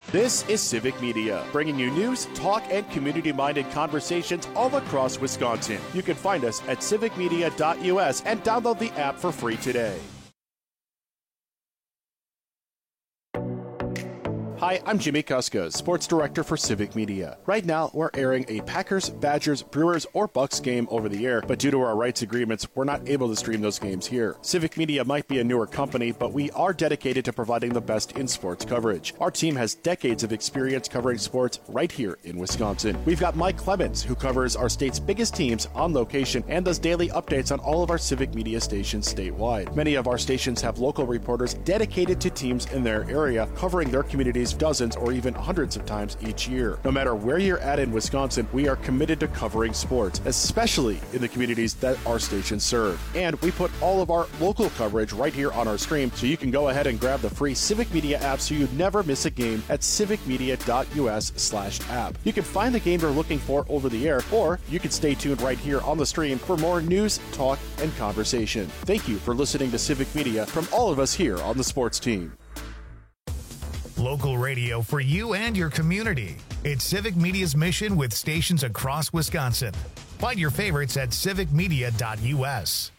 This is Civic Media, bringing you news, talk, and community-minded conversations all across Wisconsin. You can find us at civicmedia.us and download the app for free today. Hi, I'm Jimmy Kuska, Sports Director for Civic Media. Right now, we're airing a Packers, Badgers, Brewers, or Bucks game over the air, but due to our rights agreements, we're not able to stream those games here. Civic Media might be a newer company, but we are dedicated to providing the best in sports coverage. Our team has decades of experience covering sports right here in Wisconsin. We've got Mike Clemens, who covers our state's biggest teams on location and does daily updates on all of our Civic Media stations statewide. Many of our stations have local reporters dedicated to teams in their area, covering their communities dozens or even hundreds of times each year. No matter where you're at in Wisconsin, we are committed to covering sports, especially in the communities that our stations serve. And we put all of our local coverage right here on our stream, so you can go ahead and grab the free Civic Media app so you never miss a game at civicmedia.us/app. You can find the game you're looking for over the air, or you can stay tuned right here on the stream for more news, talk, and conversation. Thank you for listening to Civic Media from all of us here on the sports team. Local radio for you and your community. It's Civic Media's mission with stations across Wisconsin. Find your favorites at civicmedia.us.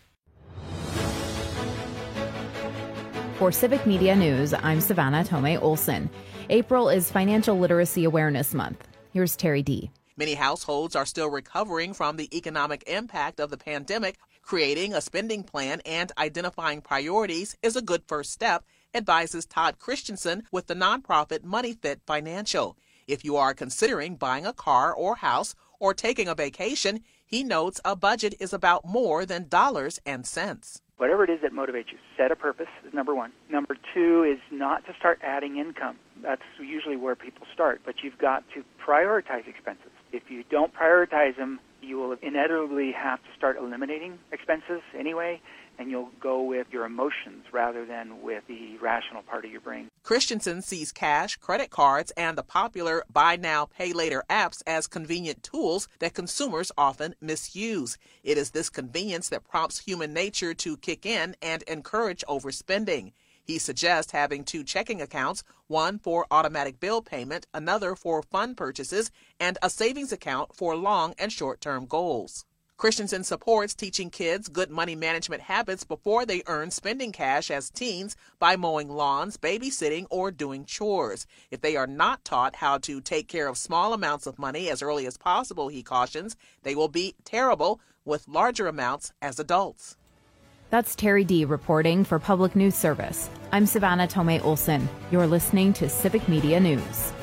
For Civic Media News, I'm Savannah Tomei-Olson. April is Financial Literacy Awareness Month. Here's Terry D. Many households are still recovering from the economic impact of the pandemic. Creating a spending plan and identifying priorities is a good first step, advises Todd Christensen with the nonprofit MoneyFit Financial. If you are considering buying a car or house or taking a vacation, he notes a budget is about more than dollars and cents. Whatever it is that motivates you, set a purpose is number one. Number two is not to start adding income. That's usually where people start, but you've got to prioritize expenses. If you don't prioritize them, you will inevitably have to start eliminating expenses anyway, and you'll go with your emotions rather than with the rational part of your brain. Christensen sees cash, credit cards, and the popular buy now, pay later apps as convenient tools that consumers often misuse. It is this convenience that prompts human nature to kick in and encourage overspending. He suggests having two checking accounts, one for automatic bill payment, another for fund purchases, and a savings account for long and short-term goals. Christensen supports teaching kids good money management habits before they earn spending cash as teens by mowing lawns, babysitting, or doing chores. If they are not taught how to take care of small amounts of money as early as possible, he cautions, they will be terrible with larger amounts as adults. That's Terry D. reporting for Public News Service. I'm Savannah Tomei-Olson. You're listening to Civic Media News.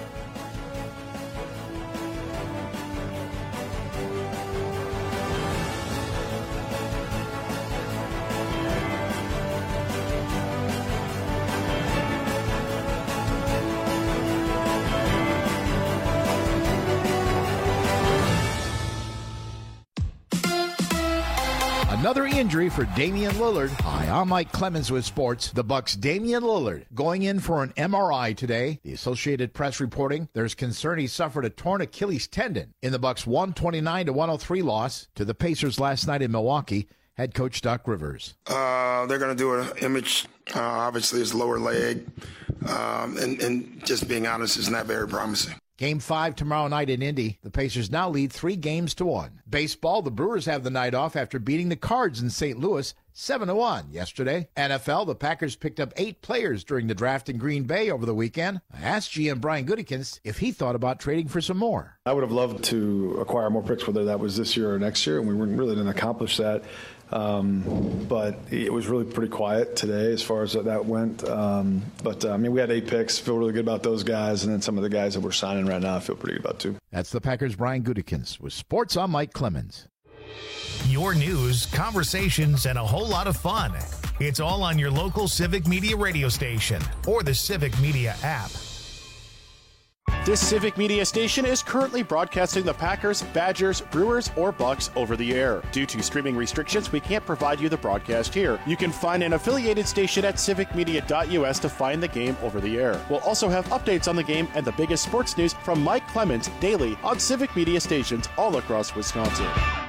Another injury for Damian Lillard. Hi, I'm Mike Clemens with sports. The Bucks' Damian Lillard going in for an MRI today. The Associated Press reporting there's concern he suffered a torn Achilles tendon in the Bucks' 129-103 loss to the Pacers last night in Milwaukee. Head coach Doc Rivers. They're going to do an image, obviously his lower leg, and just being honest, is not very promising. Game 5 tomorrow night in Indy. The Pacers now lead 3-1. Baseball, the Brewers have the night off after beating the Cards in St. Louis 7-1 yesterday. NFL, the Packers picked up 8 players during the draft in Green Bay over the weekend. I asked GM Brian Gutekunst if he thought about trading for some more. I would have loved to acquire more picks, whether that was this year or next year, and we really didn't accomplish that. But it was really pretty quiet today as far as that went. We had 8 picks. Feel really good about those guys, and then some of the guys that we're signing right now I feel pretty good about too. That's the Packers' Brian Gutekunst with Sports on Mike Clemens. Your news, conversations, and a whole lot of fun. It's all on your local Civic Media radio station or the Civic Media app. This Civic Media station is currently broadcasting the Packers, Badgers, Brewers, or Bucks over the air. Due to streaming restrictions, we can't provide you the broadcast here. You can find an affiliated station at civicmedia.us to find the game over the air. We'll also have updates on the game and the biggest sports news from Mike Clemens daily on Civic Media stations all across Wisconsin.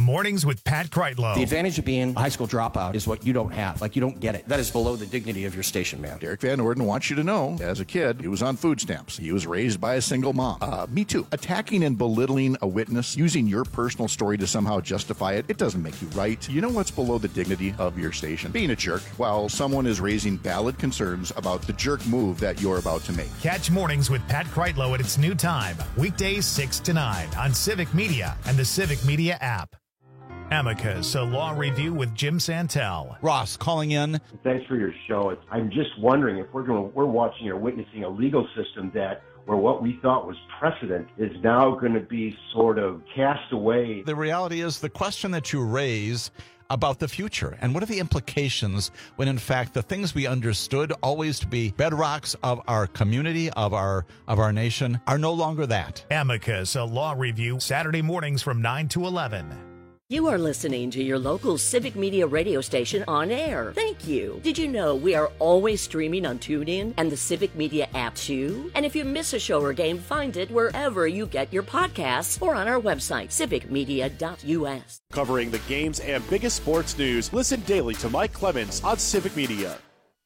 Mornings with Pat Kreitlow. The advantage of being a high school dropout is what you don't have. Like, you don't get it. That is below the dignity of your station, man. Derek Van Orden wants you to know, as a kid, he was on food stamps. He was raised by a single mom. Me too. Attacking and belittling a witness, using your personal story to somehow justify it, it doesn't make you right. You know what's below the dignity of your station? Being a jerk while someone is raising valid concerns about the jerk move that you're about to make. Catch Mornings with Pat Kreitlow at its new time, weekdays 6 to 9 on Civic Media and the Civic Media app. Amicus, a law review with Jim Santel. Ross calling in. Thanks for your show. I'm just wondering if we're watching or witnessing a legal system where what we thought was precedent is now going to be sort of cast away. The reality is the question that you raise about the future and what are the implications when in fact the things we understood always to be bedrocks of our community, of our nation, are no longer that. Amicus, a law review, Saturday mornings from 9 to 11. You are listening to your local Civic Media radio station on air. Thank you. Did you know we are always streaming on TuneIn and the Civic Media app too? And if you miss a show or game, find it wherever you get your podcasts or on our website, civicmedia.us. Covering the games and biggest sports news, listen daily to Mike Clemens on Civic Media.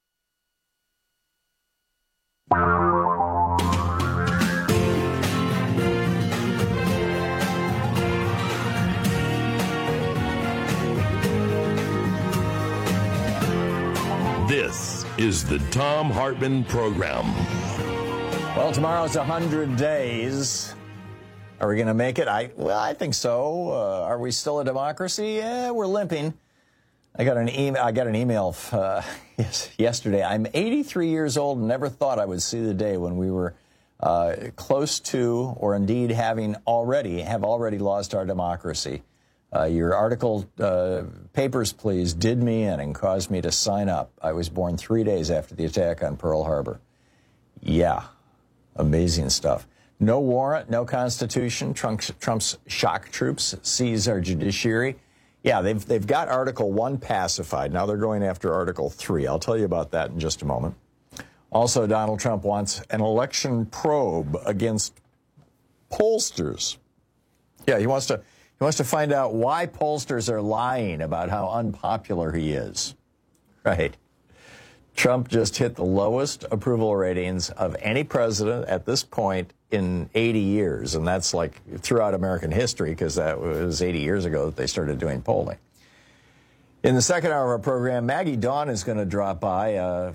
This is the Thom Hartmann Program. Well, tomorrow's 100 days. Are we going to make it? I think so. Are we still a democracy? Yeah, we're limping. I got an email yesterday. I'm 83 years old and never thought I would see the day when we were close to, or indeed have already lost our democracy. Your article, Papers, Please, did me in and caused me to sign up. I was born 3 days after the attack on Pearl Harbor. Yeah, amazing stuff. No warrant, no constitution. Trump's shock troops seize our judiciary. Yeah, they've got Article 1 pacified. Now they're going after Article 3. I'll tell you about that in just a moment. Also, Donald Trump wants an election probe against pollsters. Yeah, he wants to find out why pollsters are lying about how unpopular he is. Right. Trump just hit the lowest approval ratings of any president at this point in 80 years. And that's like throughout American history, because that was 80 years ago that they started doing polling. In the second hour of our program, Maggie Dawn is going to drop by, a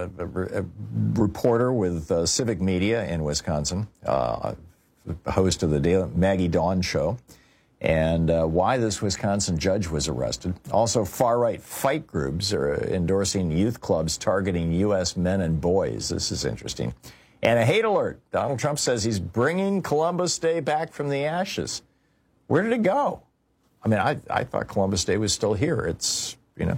reporter with Civic Media in Wisconsin, host of the Maggie Dawn Show, and why this Wisconsin judge was arrested. Also, far-right fight groups are endorsing youth clubs targeting U.S. men and boys. This is interesting. And a hate alert. Donald Trump says he's bringing Columbus Day back from the ashes. Where did it go? I mean, I thought Columbus Day was still here. It's,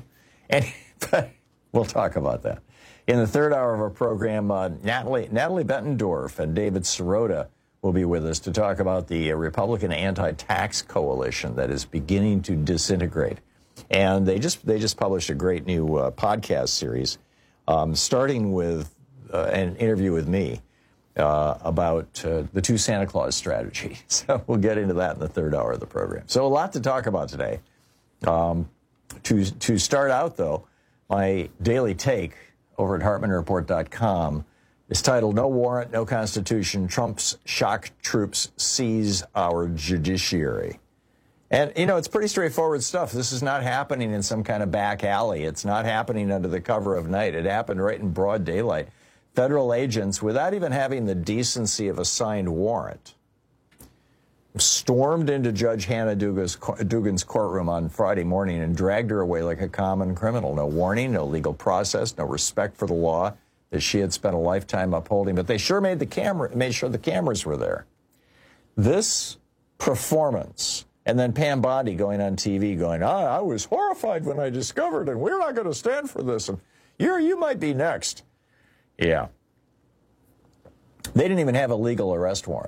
but we'll talk about that. In the third hour of our program, Natalie Bettendorf and David Sirota will be with us to talk about the Republican anti-tax coalition that is beginning to disintegrate. And they just published a great new podcast series, starting with an interview with me about the two Santa Claus strategy. So we'll get into that in the third hour of the program. So a lot to talk about today. To start out, though, my daily take over at HartmannReport.com is titled, No Warrant, No Constitution, Trump's Shock Troops Seize Our Judiciary. And, it's pretty straightforward stuff. This is not happening in some kind of back alley. It's not happening under the cover of night. It happened right in broad daylight. Federal agents, without even having the decency of a signed warrant, stormed into Judge Hannah Dugan's courtroom on Friday morning and dragged her away like a common criminal. No warning, no legal process, no respect for the law that she had spent a lifetime upholding, but they sure made sure the cameras were there. This performance, and then Pam Bondi going on TV going, I was horrified when I discovered, and we're not going to stand for this, and you might be next. Yeah. They didn't even have a legal arrest warrant.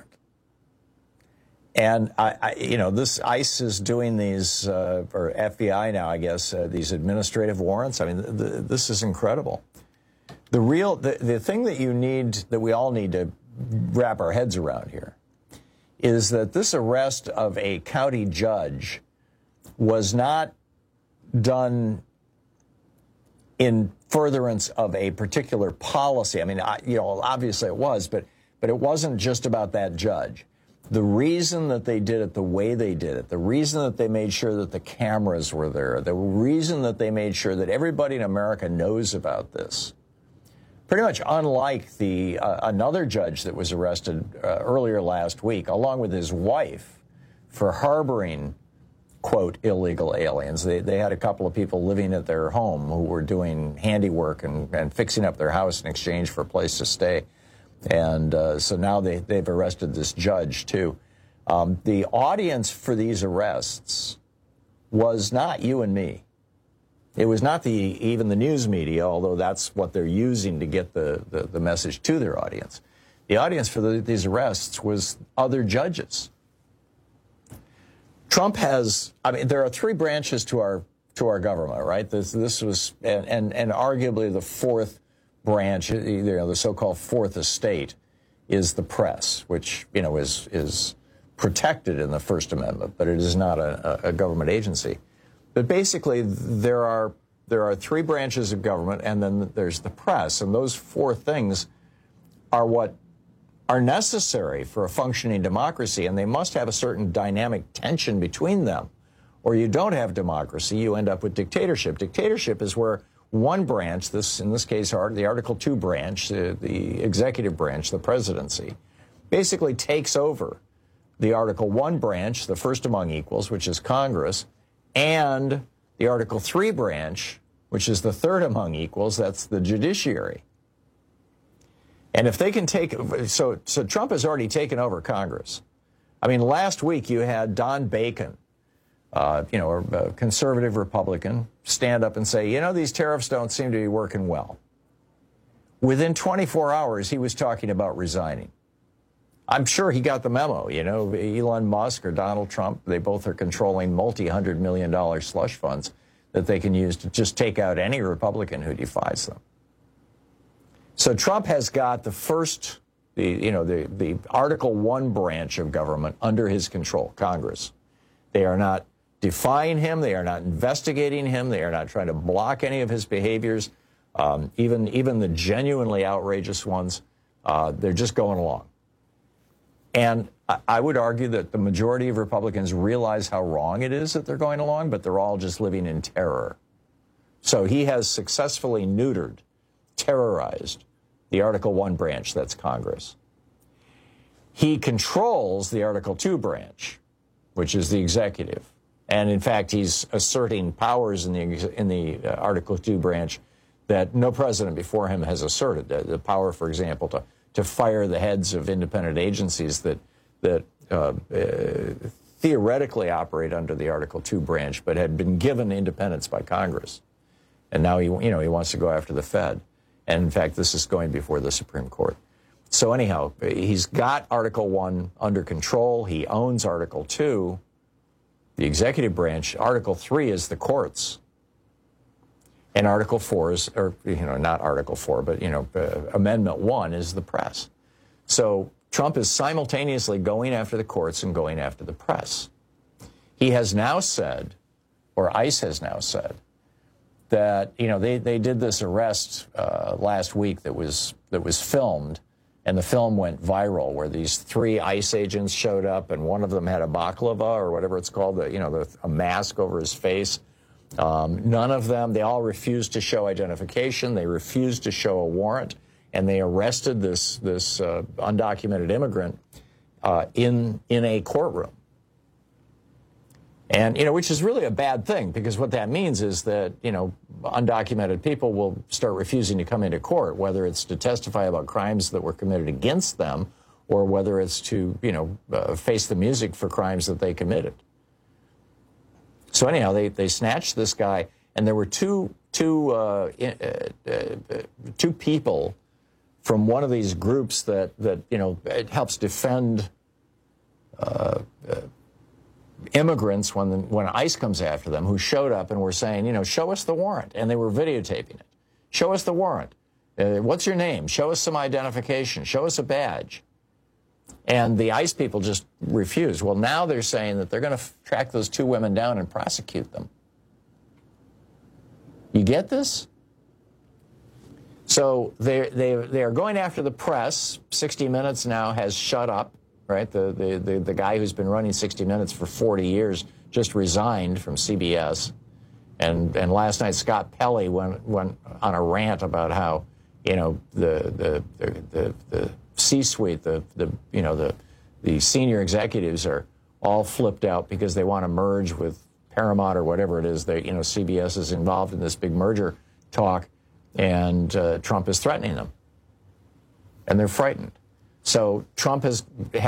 And, this ICE is doing these, or FBI now, I guess, these administrative warrants. I mean, this is incredible. The thing that we all need to wrap our heads around here is that this arrest of a county judge was not done in furtherance of a particular policy. I mean, obviously it was, but it wasn't just about that judge. The reason that they did it the way they did it, the reason that they made sure that the cameras were there, the reason that they made sure that everybody in America knows about this, pretty much unlike the another judge that was arrested earlier last week, along with his wife, for harboring, quote, illegal aliens. They had a couple of people living at their home who were doing handiwork and fixing up their house in exchange for a place to stay. And so now they've arrested this judge, too. The audience for these arrests was not you and me. It was not even the news media, although that's what they're using to get the message to their audience. The audience for these arrests was other judges. Trump has, I mean, there are three branches to our government, right? This was, and arguably the fourth branch, the so-called fourth estate, is the press, which, is protected in the First Amendment, but it is not a government agency. But basically, there are three branches of government, and then there's the press, and those four things are what are necessary for a functioning democracy, and they must have a certain dynamic tension between them, or you don't have democracy, you end up with dictatorship. Dictatorship is where one branch, in this case, the Article 2 branch, the executive branch, the presidency, basically takes over the Article 1 branch, the first among equals, which is Congress, and the Article 3 branch, which is the third among equals, that's the judiciary. And if they can so Trump has already taken over Congress. I mean, last week you had Don Bacon, a conservative Republican, stand up and say, these tariffs don't seem to be working well. Within 24 hours, he was talking about resigning. I'm sure he got the memo. Elon Musk or Donald Trump, they both are controlling multi-$100 million slush funds that they can use to just take out any Republican who defies them. So Trump has got the Article 1 branch of government under his control, Congress. They are not defying him. They are not investigating him. They are not trying to block any of his behaviors, even the genuinely outrageous ones. They're just going along. And I would argue that the majority of Republicans realize how wrong it is that they're going along, but they're all just living in terror. So he has successfully terrorized the Article 1 branch, that's Congress. He controls the Article 2 branch, which is the executive. And in fact, he's asserting powers in the Article 2 branch that no president before him has asserted. The power, for example, to fire the heads of independent agencies that theoretically operate under the Article 2 branch, but had been given independence by Congress. And now he wants to go after the Fed. And in fact, this is going before the Supreme Court. So anyhow, he's got Article 1 under control. He owns Article 2, the executive branch. Article 3 is the courts. And Article 4 is, not Article 4, but, Amendment 1 is the press. So Trump is simultaneously going after the courts and going after the press. He has now said, or ICE has now said, that they did this arrest last week that was filmed, and the film went viral where these three ICE agents showed up, and one of them had a baklava or whatever it's called, a mask over his face. None of them, they all refused to show identification. They refused to show a warrant, and they arrested this undocumented immigrant in a courtroom. And, which is really a bad thing, because what that means is that, undocumented people will start refusing to come into court, whether it's to testify about crimes that were committed against them, or whether it's to, face the music for crimes that they committed. So anyhow, they snatched this guy, and there were two people from one of these groups that it helps defend immigrants when ICE comes after them, who showed up and were saying, show us the warrant. And they were videotaping it. Show us the warrant. What's your name? Show us some identification. Show us a badge. And the ICE people just refused. Well, now they're saying that they're going to track those 2 women down and prosecute them. You get this? So they are going after the press. 60 Minutes now has shut up, right? The guy who's been running 60 Minutes for 40 years just resigned from CBS. And last night Scott Pelley went on a rant about how, the C-suite, the senior executives are all flipped out because they want to merge with Paramount or whatever it is. CBS is involved in this big merger talk, and Trump is threatening them, and they're frightened. So Trump he's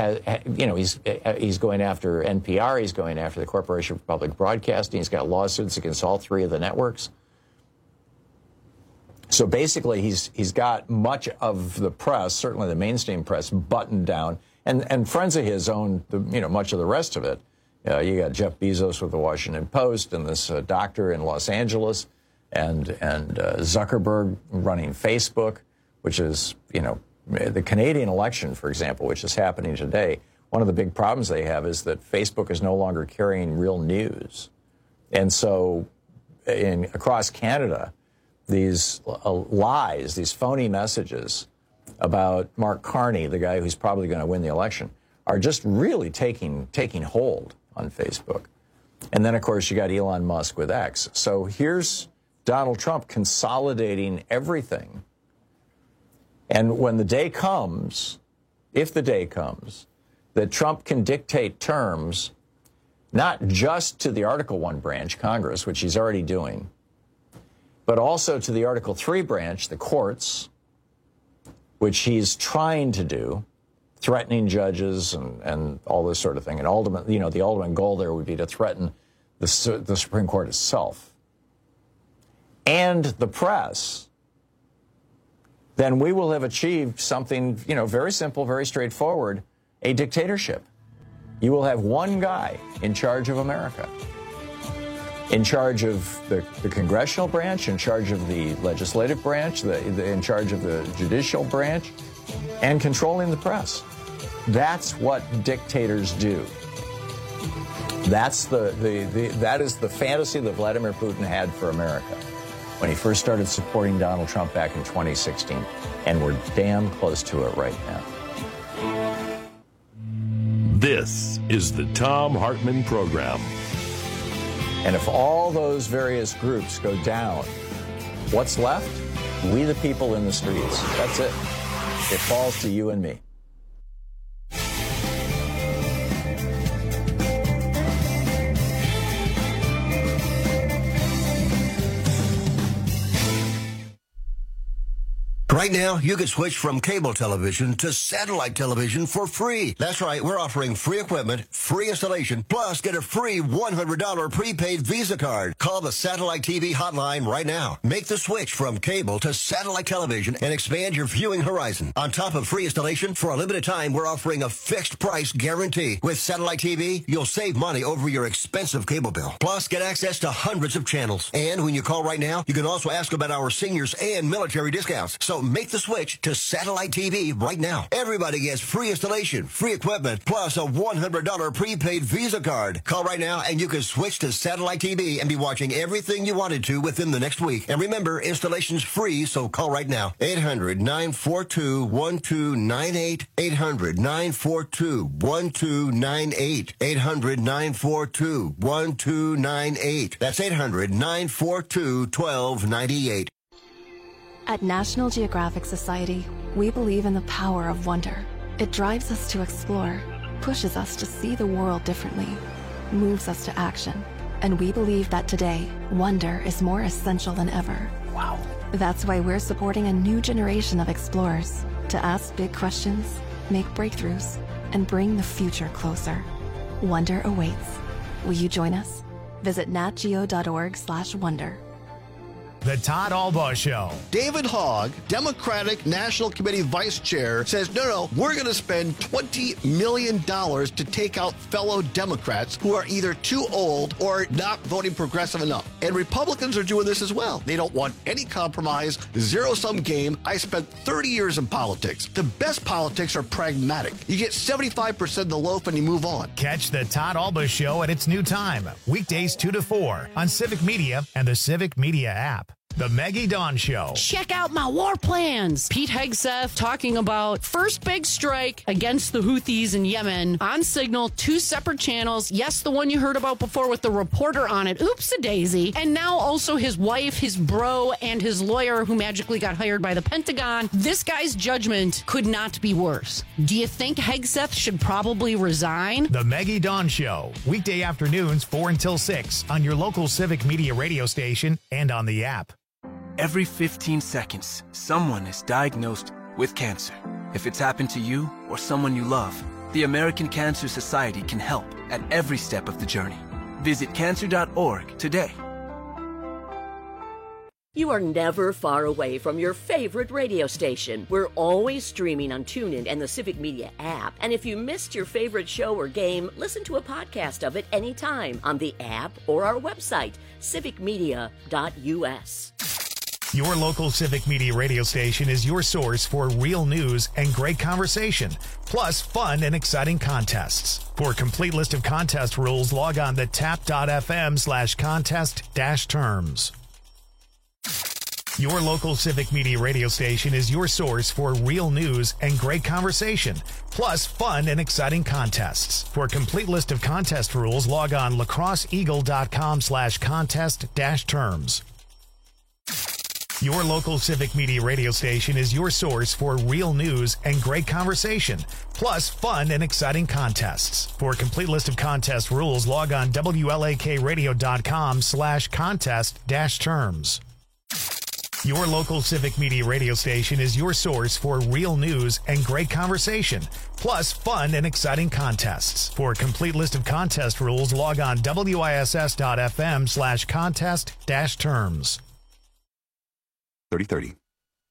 going after NPR, he's going after the Corporation for Public Broadcasting, he's got lawsuits against all 3 of the networks. So basically, he's got much of the press, certainly the mainstream press, buttoned down, and friends of his own, much of the rest of it. You got Jeff Bezos with the Washington Post, and this doctor in Los Angeles, and Zuckerberg running Facebook, which is, the Canadian election, for example, which is happening today. One of the big problems they have is that Facebook is no longer carrying real news, and so across Canada, these lies, these phony messages about Mark Carney, the guy who's probably going to win the election, are just really taking hold on Facebook. And then, of course, you got Elon Musk with X. So here's Donald Trump consolidating everything. And when the day comes, if the day comes, that Trump can dictate terms, not just to the Article 1 branch, Congress, which he's already doing, but also to the Article 3 branch, the courts, which he's trying to do, threatening judges and all this sort of thing. And ultimately, the ultimate goal there would be to threaten the Supreme Court itself and the press. Then we will have achieved something, very simple, very straightforward, a dictatorship. You will have one guy in charge of America, in charge of the congressional branch, in charge of the legislative branch, in charge of the judicial branch, and controlling the press. That's what dictators do. That is the fantasy that Vladimir Putin had for America when he first started supporting Donald Trump back in 2016, and we're damn close to it right now. This is the Thom Hartmann Program. And if all those various groups go down, what's left? We the people in the streets. That's it. It falls to you and me. Right now, you can switch from cable television to satellite television for free. That's right, we're offering free equipment, free installation, plus get a free $100 prepaid Visa card. Call the Satellite TV hotline right now. Make the switch from cable to satellite television and expand your viewing horizon. On top of free installation, for a limited time, we're offering a fixed price guarantee. With Satellite TV, you'll save money over your expensive cable bill. Plus, get access to hundreds of channels. And when you call right now, you can also ask about our seniors and military discounts. So make the switch to Satellite TV right now. Everybody gets free installation, free equipment, plus a $100 prepaid Visa card. Call right now and you can switch to Satellite TV and be watching everything you wanted to within the next week. And remember, installation's free, so call right now. 800-942-1298. 800-942-1298. 800-942-1298. That's 800-942-1298. At National Geographic Society, we believe in the power of wonder. It drives us to explore, pushes us to see the world differently, moves us to action. And we believe that today, wonder is more essential than ever. Wow. That's why we're supporting a new generation of explorers to ask big questions, make breakthroughs, and bring the future closer. Wonder awaits. Will you join us? Visit natgeo.org/wonder. The Todd Albaugh Show. David Hogg, Democratic National Committee Vice Chair, says, no, we're going to spend $20 million to take out fellow Democrats who are either too old or not voting progressive enough. And Republicans are doing this as well. They don't want any compromise, zero-sum game. I spent 30 years in politics. The best politics are pragmatic. You get 75% of the loaf and you move on. Catch the Todd Albaugh Show at its new time, weekdays 2 to 4 on Civic Media and the Civic Media app. The Maggie Dawn Show. Check out my war plans. Pete Hegseth talking about first big strike against the Houthis in Yemen on Signal, 2 separate channels. Yes, the one you heard about before with the reporter on it. Oops-a-daisy. And now also his wife, his bro, and his lawyer who magically got hired by the Pentagon. This guy's judgment could not be worse. Do you think Hegseth should probably resign? The Maggie Dawn Show. Weekday afternoons 4 until 6 on your local Civic Media radio station and on the app. Every 15 seconds, someone is diagnosed with cancer. If it's happened to you or someone you love, the American Cancer Society can help at every step of the journey. Visit cancer.org today. You are never far away from your favorite radio station. We're always streaming on TuneIn and the Civic Media app. And if you missed your favorite show or game, listen to a podcast of it anytime on the app or our website, civicmedia.us. Your local Civic Media radio station is your source for real news and great conversation, plus fun and exciting contests. For a complete list of contest rules, log on to tap.fm/contest-terms. Your local Civic Media radio station is your source for real news and great conversation, plus fun and exciting contests. For a complete list of contest rules, log on lacrosseeagle.com/contest-terms. Your local Civic Media radio station is your source for real news and great conversation, plus fun and exciting contests. For a complete list of contest rules, log on wlakradio.com/contest-terms. Your local Civic Media radio station is your source for real news and great conversation, plus fun and exciting contests. For a complete list of contest rules, log on wiss.fm/contest-terms. 3030.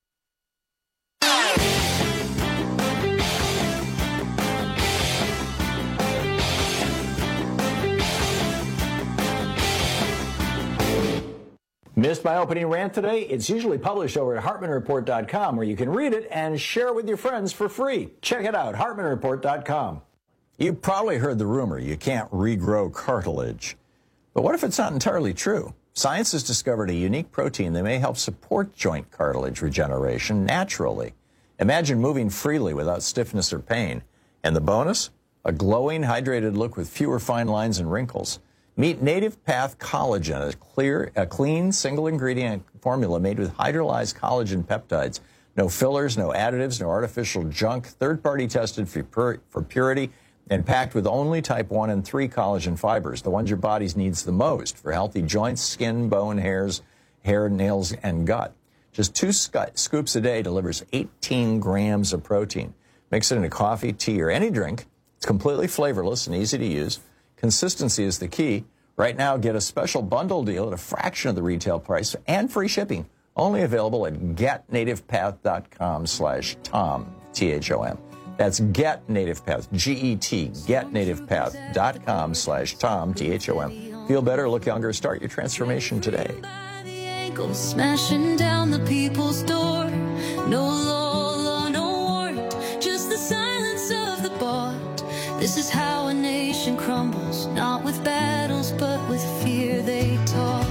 Missed my opening rant today? It's usually published over at HartmanReport.com, where you can read it and share it with your friends for free. Check it out, HartmanReport.com. You probably heard the rumor you can't regrow cartilage. But what if it's not entirely true? Science has discovered a unique protein that may help support joint cartilage regeneration naturally. Imagine moving freely without stiffness or pain. And the bonus? A glowing, hydrated look with fewer fine lines and wrinkles. Meet Native Path Collagen, a clean, single-ingredient formula made with hydrolyzed collagen peptides. No fillers, no additives, no artificial junk, third-party tested for purity, and packed with only type 1 and 3 collagen fibers, the ones your body needs the most for healthy joints, skin, bone, hair, nails, and gut. Just 2 scoops a day delivers 18 grams of protein. Mix it into coffee, tea, or any drink. It's completely flavorless and easy to use. Consistency is the key. Right now, get a special bundle deal at a fraction of the retail price and free shipping. Only available at getnativepath.com/Tom, T-H-O-M. That's GetNativePath, G-E-T, getnativepath.com/Tom, T-H-O-M. Feel better, look younger, start your transformation today. Smashing down the people's door. No law, no warrant, just the silence of the bought. This is how a nation crumbles, not with battles, but with fear they taught.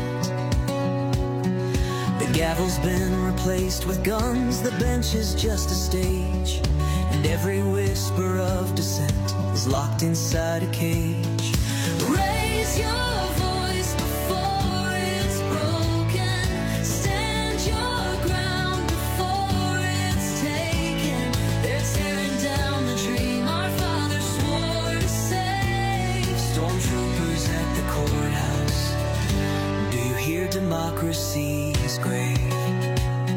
The gavel's been replaced with guns, the bench is just a stage. And every whisper of dissent is locked inside a cage. Raise your voice before it's broken. Stand your ground before it's taken. They're tearing down the dream our fathers swore to save. Stormtroopers at the courthouse. Do you hear democracy's grave?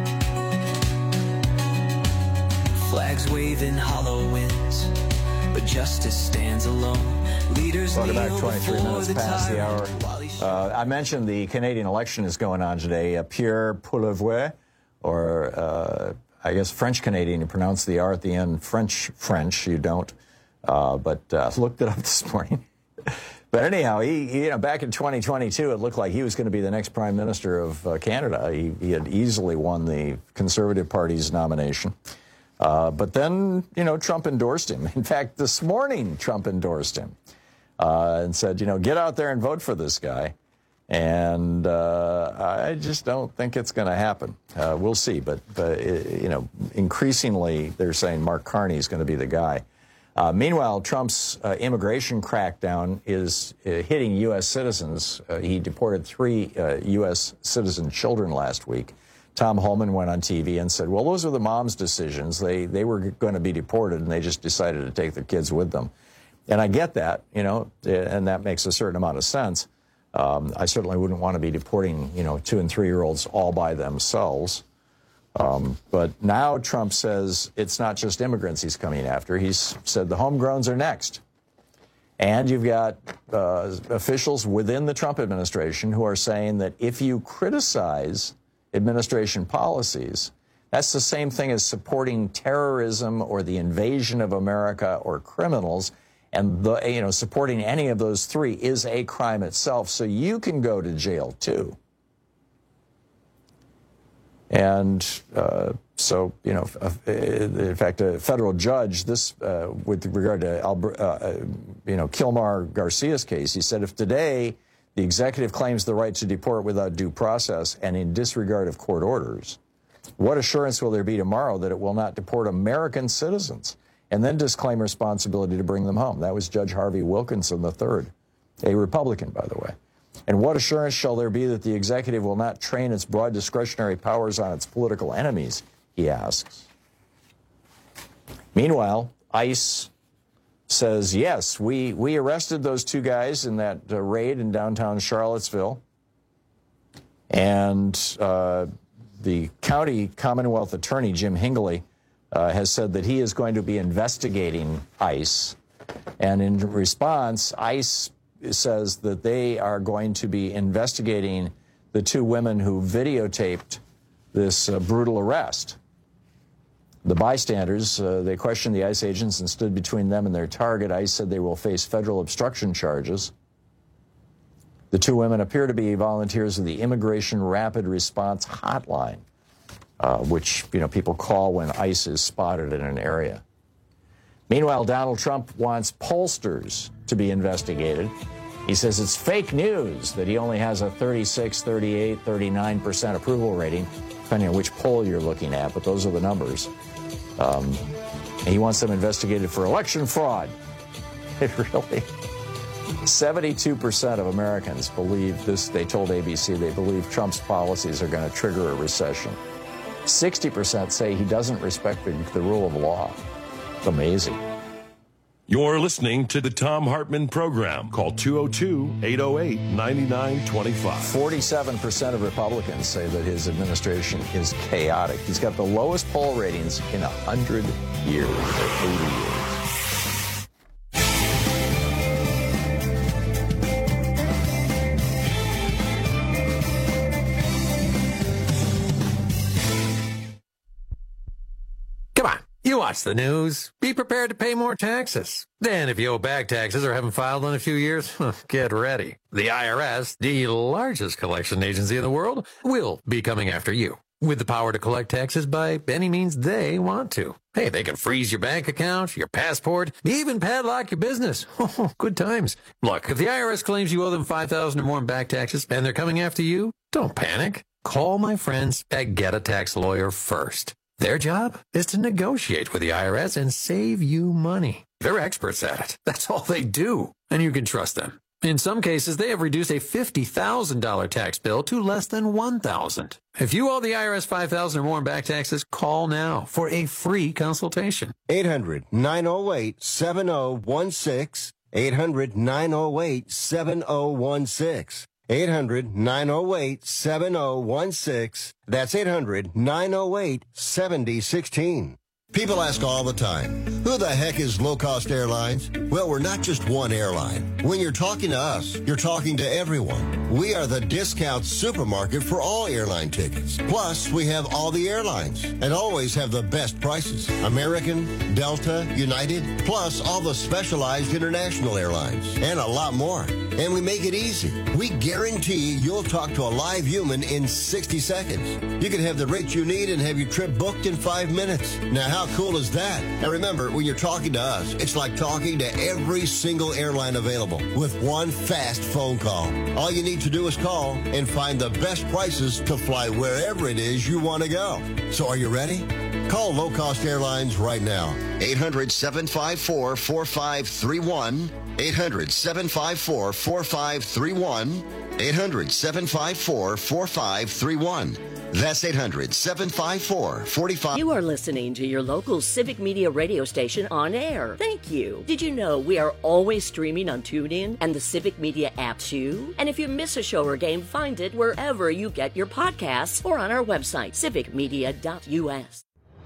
Flags waving hollow winds, but justice stands alone. Leaders Welcome back, kneel 23 before minutes the past the hour. tyrant. I mentioned the Canadian election is going on today. Pierre Poilievre, or I guess French-Canadian, you pronounce the R at the end. French, you don't. But looked it up this morning. But anyhow, he back in 2022, it looked like he was going to be the next Prime Minister of Canada. He had easily won the Conservative Party's nomination. But then, Trump endorsed him. In fact, this morning, Trump endorsed him and said, get out there and vote for this guy. And I just don't think it's going to happen. We'll see. But increasingly, they're saying Mark Carney is going to be the guy. Meanwhile, Trump's immigration crackdown is hitting U.S. citizens. He deported 3 U.S. citizen children last week. Tom Homan went on TV and said, well, those are the mom's decisions. They were going to be deported, and they just decided to take their kids with them. And I get that, and that makes a certain amount of sense. I certainly wouldn't want to be deporting, 2- and 3-year-olds all by themselves. But now Trump says it's not just immigrants he's coming after. He's said the homegrowns are next. And you've got officials within the Trump administration who are saying that if you criticize administration policies, that's the same thing as supporting terrorism or the invasion of America or criminals. And supporting any of those 3 is a crime itself. So you can go to jail, too. And in fact, a federal judge, with regard to Kilmar Garcia's case, he said, if today the executive claims the right to deport without due process and in disregard of court orders, what assurance will there be tomorrow that it will not deport American citizens and then disclaim responsibility to bring them home? That was Judge Harvey Wilkinson III, a Republican, by the way. And what assurance shall there be that the executive will not train its broad discretionary powers on its political enemies, he asks. Meanwhile, ICE says, yes, we arrested those 2 guys in that raid in downtown Charlottesville. And the county Commonwealth attorney, Jim Hingley, has said that he is going to be investigating ICE. And in response, ICE says that they are going to be investigating the 2 women who videotaped this brutal arrest. The bystanders, they questioned the ICE agents and stood between them and their target. ICE said they will face federal obstruction charges. The 2 women appear to be volunteers of the Immigration Rapid Response Hotline, which people call when ICE is spotted in an area. Meanwhile, Donald Trump wants pollsters to be investigated. He says it's fake news that he only has a 36, 38, 39% approval rating, depending on which poll you're looking at, but those are the numbers. He wants them investigated for election fraud. It really... 72% of Americans believe this. They told ABC they believe Trump's policies are going to trigger a recession. 60% say he doesn't respect the rule of law. It's amazing. You're listening to the Thom Hartmann Program. Call 202-808-9925. 47% of Republicans say that his administration is chaotic. He's got the lowest poll ratings in 100 years, or 80 years. You watch the news. Be prepared to pay more taxes. Then if you owe back taxes or haven't filed in a few years, get ready. The IRS, the largest collection agency in the world, will be coming after you with the power to collect taxes by any means they want to. Hey, they can freeze your bank account, your passport, even padlock your business. Good times. Look, if the IRS claims you owe them $5,000 or more in back taxes and they're coming after you, don't panic. Call my friends at Get a Tax Lawyer first. Their job is to negotiate with the IRS and save you money. They're experts at it. That's all they do. And you can trust them. In some cases, they have reduced a $50,000 tax bill to less than $1,000. If you owe the IRS $5,000 or more in back taxes, call now for a free consultation. 800-908-7016. 800-908-7016. 800-908-7016. That's 800-908-7016. People ask all the time, who the heck is Low Cost Airlines? Well, we're not just one airline. When you're talking to us, you're talking to everyone. We are the discount supermarket for all airline tickets. Plus, we have all the airlines and always have the best prices. American, Delta, United, plus all the specialized international airlines and a lot more. And we make it easy. We guarantee you'll talk to a live human in 60 seconds. You can have the rate you need and have your trip booked in 5 minutes. Now, how cool is that? And remember, when you're talking to us, it's like talking to every single airline available with one fast phone call. All you need to do is call and find the best prices to fly wherever it is you want to go. So are you ready? Call Low Cost Airlines right now. 800-754-4531. 800-754-4531. 800-754-4531. That's 800-754-4531. You are listening to your local Civic Media radio station on air. Thank you. Did you know we are always streaming on TuneIn and the Civic Media app too? And if you miss a show or game, find it wherever you get your podcasts or on our website, civicmedia.us.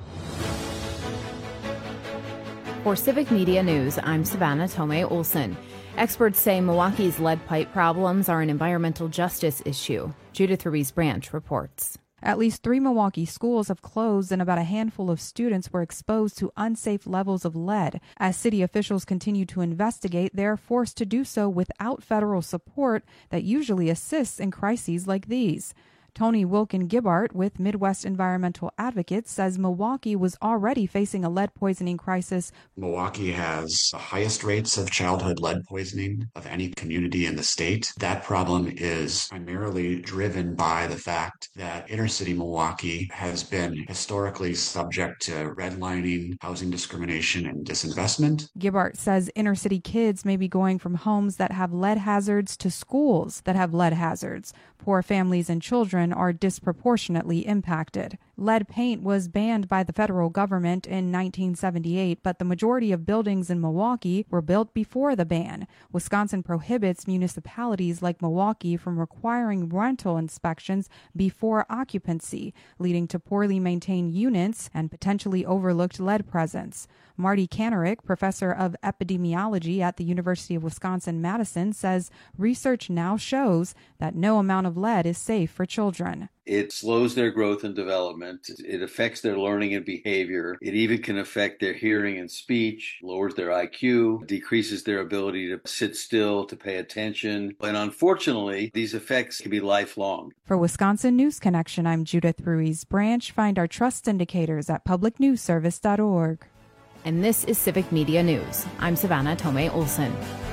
For Civic Media News, I'm Savannah Tomei Olson. Experts say Milwaukee's lead pipe problems are an environmental justice issue. Judith Ruiz Branch reports. At least 3 Milwaukee schools have closed and about a handful of students were exposed to unsafe levels of lead. As city officials continue to investigate, they are forced to do so without federal support that usually assists in crises like these. Tony Wilkin-Gibbart with Midwest Environmental Advocates says Milwaukee was already facing a lead poisoning crisis. Milwaukee has the highest rates of childhood lead poisoning of any community in the state. That problem is primarily driven by the fact that inner city Milwaukee has been historically subject to redlining, housing discrimination, and disinvestment. Gibbart says inner city kids may be going from homes that have lead hazards to schools that have lead hazards. Poor families and children are disproportionately impacted. Lead paint was banned by the federal government in 1978, but the majority of buildings in Milwaukee were built before the ban. Wisconsin prohibits municipalities like Milwaukee from requiring rental inspections before occupancy, leading to poorly maintained units and potentially overlooked lead presence. Marty Kanarick, professor of epidemiology at the University of Wisconsin-Madison, says research now shows that no amount of lead is safe for children. It slows their growth and development. It affects their learning and behavior. It even can affect their hearing and speech, lowers their IQ, decreases their ability to sit still, to pay attention. And unfortunately, these effects can be lifelong. For Wisconsin News Connection, I'm Judith Ruiz Branch. Find our trust indicators at publicnewsservice.org. And this is Civic Media News. I'm Savannah Tomei Olson.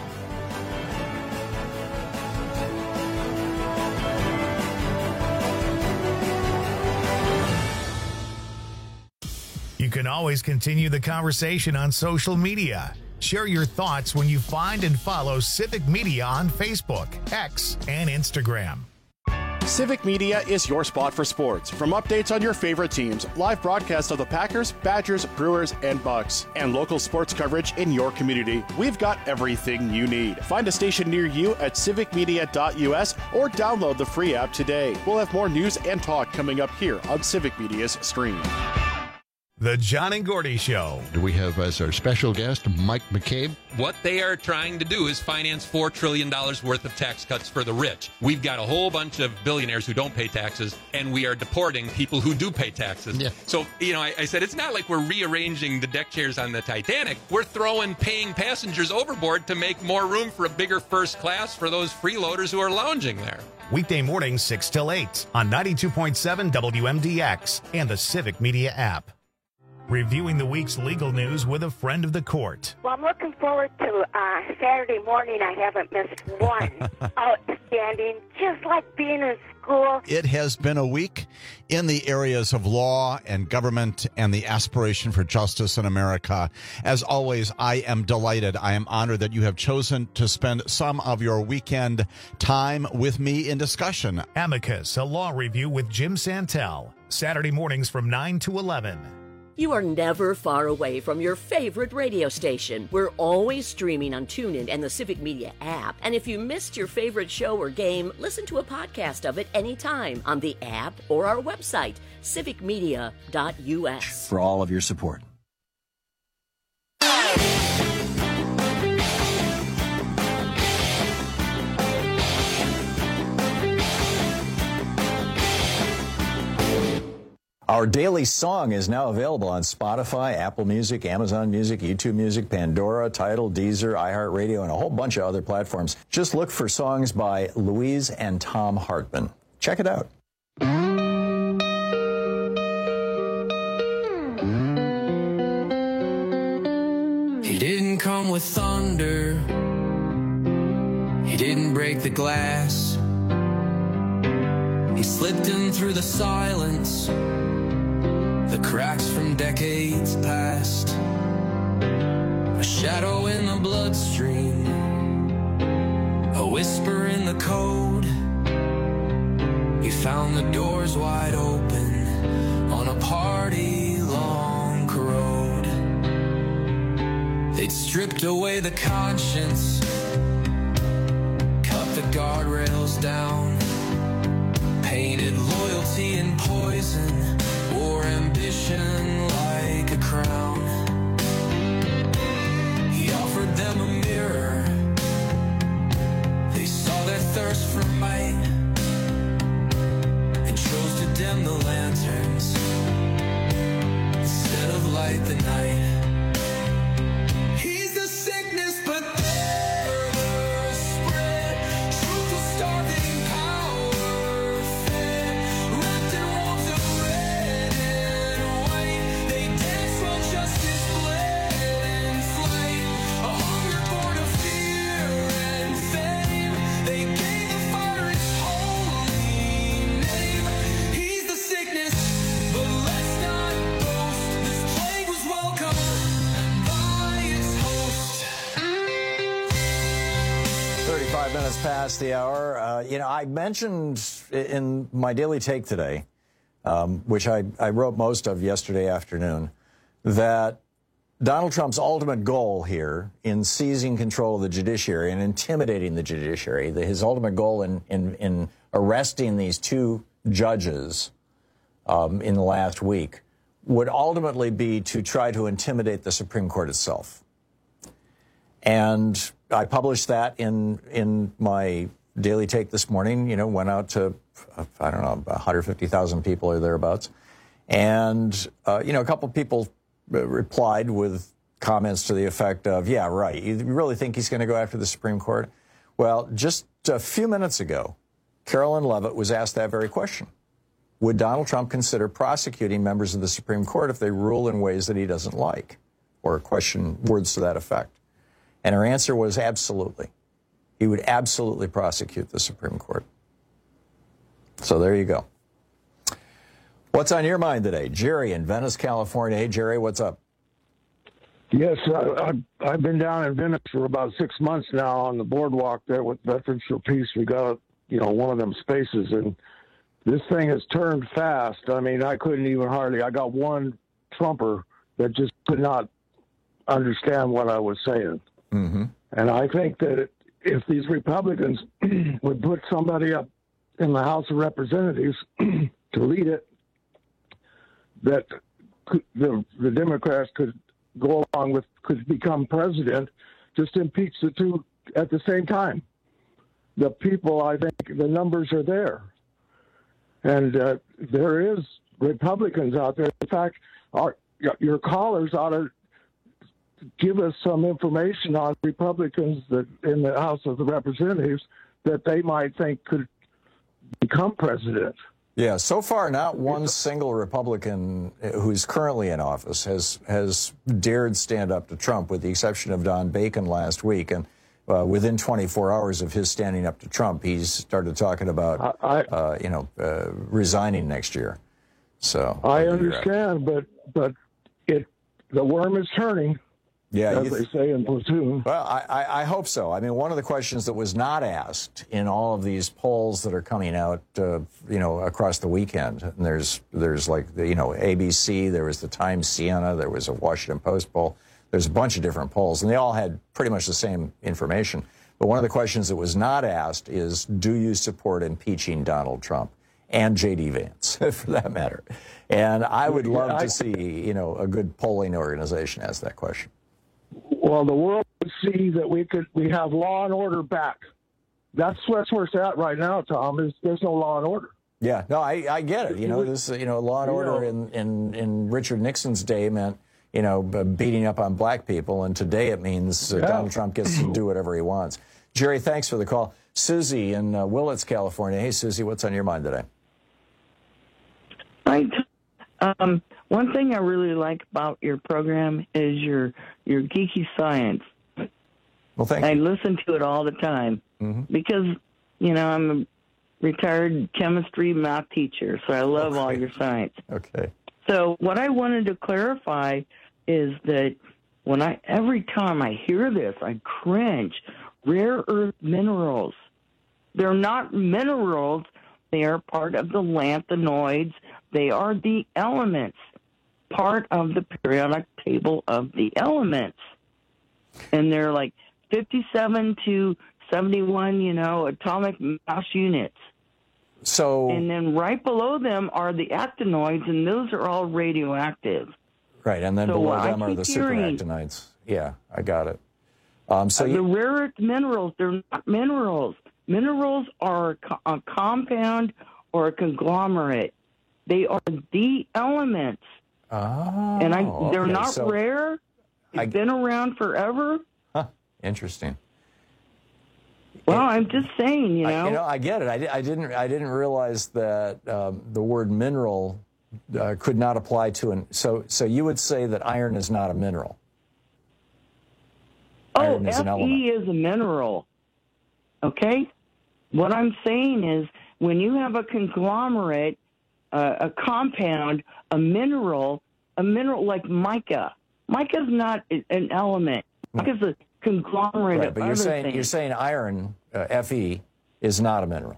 You can always continue the conversation on social media. Share your thoughts when you find and follow Civic Media on Facebook, X, and Instagram. Civic Media is your spot for sports. From updates on your favorite teams, live broadcasts of the Packers, Badgers, Brewers, and Bucks, and local sports coverage in your community, we've got everything you need. Find a station near you at civicmedia.us or download the free app today. We'll have more news and talk coming up here on Civic Media's stream. The John and Gordy Show. We have as our special guest Mike McCabe. What they are trying to do is finance $4 trillion worth of tax cuts for the rich. We've got a whole bunch of billionaires who don't pay taxes, and we are deporting people who do pay taxes. Yeah. So, I said it's not like we're rearranging the deck chairs on the Titanic. We're throwing paying passengers overboard to make more room for a bigger first class for those freeloaders who are lounging there. Weekday mornings 6 till 8 on 92.7 WMDX and the Civic Media app. Reviewing the week's legal news with a friend of the court. Well, I'm looking forward to Saturday morning. I haven't missed one. Outstanding, just like being in school. It has been a week in the areas of law and government and the aspiration for justice in America. As always, I am delighted. I am honored that you have chosen to spend some of your weekend time with me in discussion. Amicus, a law review with Jim Santel. Saturday mornings from 9 to 11. You are never far away from your favorite radio station. We're always streaming on TuneIn and the Civic Media app. And if you missed your favorite show or game, listen to a podcast of it anytime on the app or our website, civicmedia.us. For all of your support. Our daily song is now available on Spotify, Apple Music, Amazon Music, YouTube Music, Pandora, Tidal, Deezer, iHeartRadio, and a whole bunch of other platforms. Just look for songs by Louise and Tom Hartman. Check it out. He didn't come with thunder. He didn't break the glass. He slipped in through the silence, the cracks from decades past. A shadow in the bloodstream, a whisper in the code. He found the doors wide open on a party-long road. They'd stripped away the conscience, cut the guardrails down, painted loyalty in poison, wore ambition like a crown. He offered them a mirror. They saw their thirst for might and chose to dim the lanterns instead of light the night. He's the sickness, but they're the spread. Truth will starving power fed, wrapped in walls of red and white. They dance while justice bled in flight. A hunger born of fear and fame. They gave the fire its holy name. He's the sickness, but let's not boast. This plague was welcome by its host. 35 minutes past the hour. I mentioned in my daily take today, which I wrote most of yesterday afternoon, that Donald Trump's ultimate goal here in seizing control of the judiciary and intimidating the judiciary, his ultimate goal in arresting these two judges in the last week, would ultimately be to try to intimidate the Supreme Court itself. And I published that in my daily take this morning, went out to, 150,000 people or thereabouts. And, a couple of people replied with comments to the effect of, yeah, right, you really think he's going to go after the Supreme Court? Well, just a few minutes ago, Carolyn Leavitt was asked that very question. Would Donald Trump consider prosecuting members of the Supreme Court if they rule in ways that he doesn't like? Or words to that effect. And her answer was absolutely. He would absolutely prosecute the Supreme Court. So there you go. What's on your mind today? Jerry in Venice, California. Hey, Jerry, what's up? Yes, I've been down in Venice for about 6 months now on the boardwalk there with Veterans for Peace. We got, one of them spaces, and this thing has turned fast. I mean, I couldn't even I got one Trumper that just could not understand what I was saying. Mm-hmm. And I think that if these Republicans would put somebody up in the House of Representatives to lead it, that the Democrats could go along with, could become president, just impeach the two at the same time. The people, I think, the numbers are there. And there is Republicans out there. In fact, your callers ought to give us some information on Republicans that in the House of the Representatives that they might think could become president. Yeah, so far, not one single Republican who's currently in office has dared stand up to Trump, with the exception of Don Bacon last week. And within 24 hours of his standing up to Trump, he's started talking about, resigning next year. So I understand, but the worm is turning. Yeah, as they say in Platoon. Well, I hope so. I mean, one of the questions that was not asked in all of these polls that are coming out, across the weekend, and there's like the, ABC, there was the Times Siena, there was a Washington Post poll, there's a bunch of different polls, and they all had pretty much the same information. But one of the questions that was not asked is, do you support impeaching Donald Trump? And J.D. Vance, for that matter. And I would love to see, a good polling organization ask that question. Well, the world would see that we have law and order back. That's where it's at right now, Tom. There's no law and order. Yeah, no, I get it. You know, this, law and order in Richard Nixon's day meant, beating up on black people, and today it means Donald Trump gets to do whatever he wants. Jerry, thanks for the call. Susie in Willits, California. Hey, Susie, what's on your mind today? One thing I really like about your program is your geeky science. Well, thank you. I listen to it all the time because, I'm a retired chemistry math teacher, so I love all your science. Okay. So what I wanted to clarify is that every time I hear this, I cringe. Rare earth minerals. They're not minerals. They are part of the lanthanoids. They are the elements, part of the periodic table of the elements. And they're like 57 to 71, atomic mass units. So, and then right below them are the actinoids, and those are all radioactive. Right, and then below them are the superactinides. Yeah, I got it. The rare earth minerals, they're not minerals. Minerals are a compound or a conglomerate. They are the elements. Oh, and they're not rare. They've been around forever. Huh, interesting. Well, I'm just saying, I get it. I didn't realize that the word mineral could not apply to so you would say that iron is not a mineral. Iron is an element. Fe is a mineral. Okay? What I'm saying is when you have a conglomerate, a compound, a mineral like mica. Mica's not an element. Mica's a conglomerate right, of but other things. You're saying iron, Fe, is not a mineral.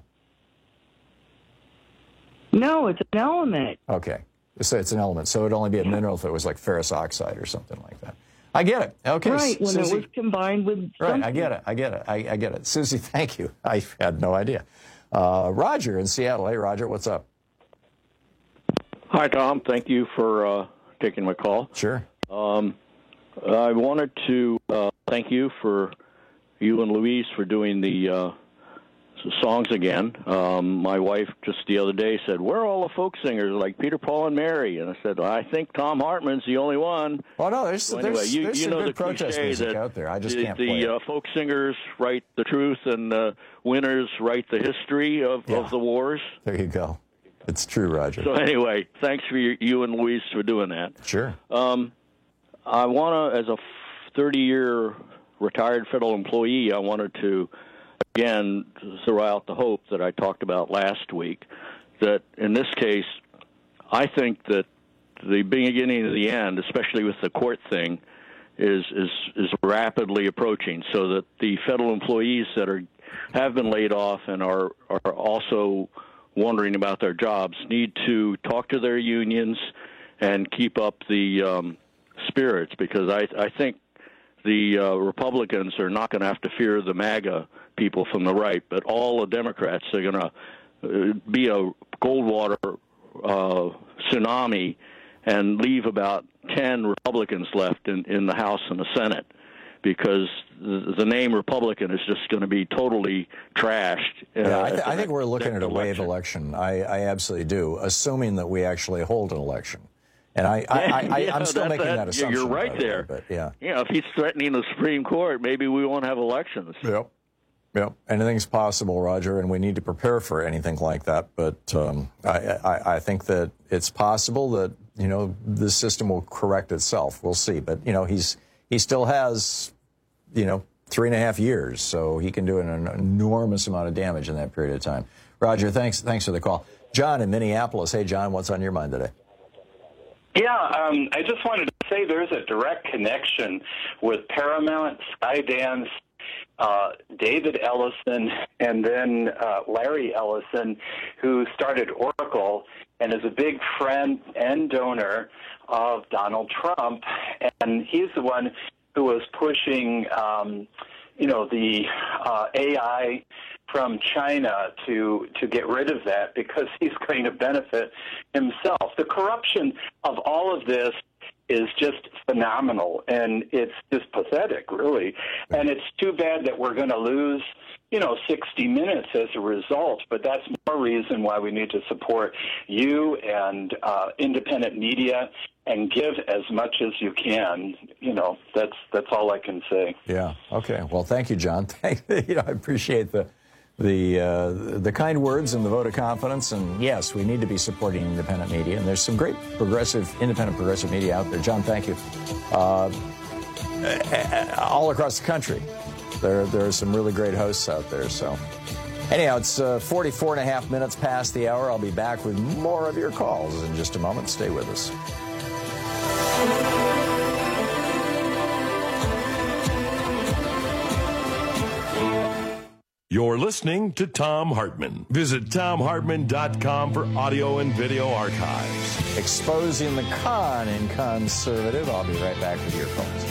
No, it's an element. Okay. So it's an element. So it would only be a mineral if it was like ferrous oxide or something like that. I get it. Okay. Right, when Susie, it was combined with right, something. I get it. Susie, thank you. I had no idea. Roger in Seattle. Hey, Roger, what's up? Hi, Tom. Thank you for taking my call. Sure. I wanted to thank you and Louise for doing the songs again. My wife just the other day said, where are all the folk singers like Peter, Paul, and Mary? And I said, I think Tom Hartman's the only one. Well, no, there's some good protest music that out there. I just can't play the folk singers write the truth and the winners write the history of the wars. There you go. It's true, Roger. So anyway, thanks for you and Louise for doing that. Sure. I want to, as a 30-year retired federal employee, I wanted to, again, throw out the hope that I talked about last week, that in this case, I think that the beginning of the end, especially with the court thing, is rapidly approaching, so that the federal employees that have been laid off and are also wondering about their jobs need to talk to their unions and keep up the spirits, because I think the Republicans are not going to have to fear the MAGA people from the right, but all the Democrats are going to be a Goldwater tsunami and leave about 10 Republicans left in the House and the Senate, because the name Republican is just going to be totally trashed. I think we're looking at a wave election. I absolutely do, assuming that we actually hold an election. And I'm still making that assumption. You're right there. But yeah. If he's threatening the Supreme Court, maybe we won't have elections. Yep. Anything's possible, Roger, and we need to prepare for anything like that. But I think that it's possible that, this system will correct itself. We'll see. But, he still has, 3.5 years, so he can do an enormous amount of damage in that period of time. Roger, thanks for the call. John in Minneapolis. Hey, John, what's on your mind today? Yeah, I just wanted to say there's a direct connection with Paramount, Skydance, David Ellison, and then Larry Ellison, who started Oracle and is a big friend and donor of Donald Trump. And he's the one who was pushing, the AI from China to get rid of that, because he's going to benefit himself. The corruption of all of this is just phenomenal, and it's just pathetic, really. And it's too bad that we're going to lose, 60 Minutes as a result, but that's more more reason why we need to support you and independent media and give as much as you can. That's all I can say. Yeah. Okay. Well, thank you, John. I appreciate the kind words and the vote of confidence. And yes, we need to be supporting independent media. And there's some great independent progressive media out there. John, thank you. All across the country, there are some really great hosts out there. So anyhow, it's 44 and a half minutes past the hour. I'll be back with more of your calls in just a moment. Stay with us. You're listening to Thom Hartmann. Visit ThomHartmann.com for audio and video archives. Exposing the con in conservative. I'll be right back with your calls.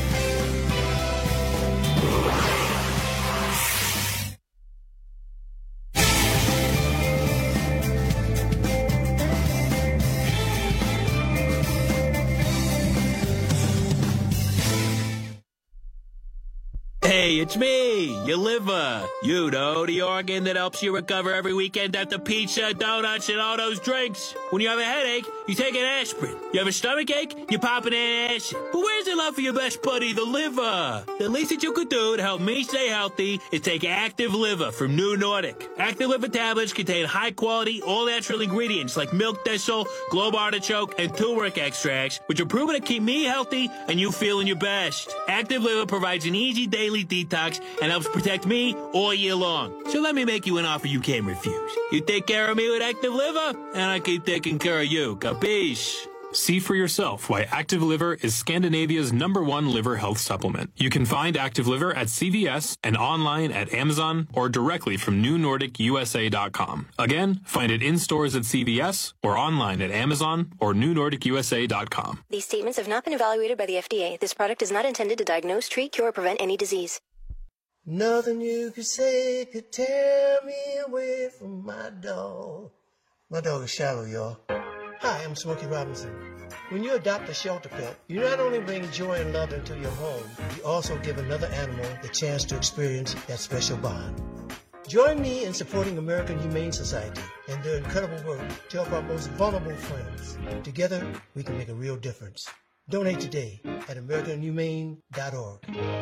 Hey, it's me, your liver. You know, the organ that helps you recover every weekend after pizza, donuts, and all those drinks. When you have a headache, you take an aspirin. You have a stomachache, you pop an antacid. But where's the love for your best buddy, the liver? The least that you could do to help me stay healthy is take Active Liver from New Nordic. Active Liver tablets contain high-quality, all-natural ingredients like milk thistle, globe artichoke, and turmeric extracts, which are proven to keep me healthy and you feeling your best. Active Liver provides an easy daily detox and helps protect me all year long. So let me make you an offer you can't refuse. You take care of me with Active Liver, and I keep taking care of you. Capiche? See for yourself why Active Liver is Scandinavia's #1 liver health supplement. You can find Active Liver at CVS and online at Amazon or directly from NewNordicUSA.com. Again, find it in stores at CVS or online at Amazon or NewNordicUSA.com. These statements have not been evaluated by the FDA. This product is not intended to diagnose, treat, cure, or prevent any disease. Nothing you could say could tear me away from my dog. My dog is Shallow, y'all. Hi, I'm Smokey Robinson. When you adopt a shelter pet, you not only bring joy and love into your home, you also give another animal the chance to experience that special bond. Join me in supporting American Humane Society and their incredible work to help our most vulnerable friends. Together, we can make a real difference. Donate today at AmericanHumane.org.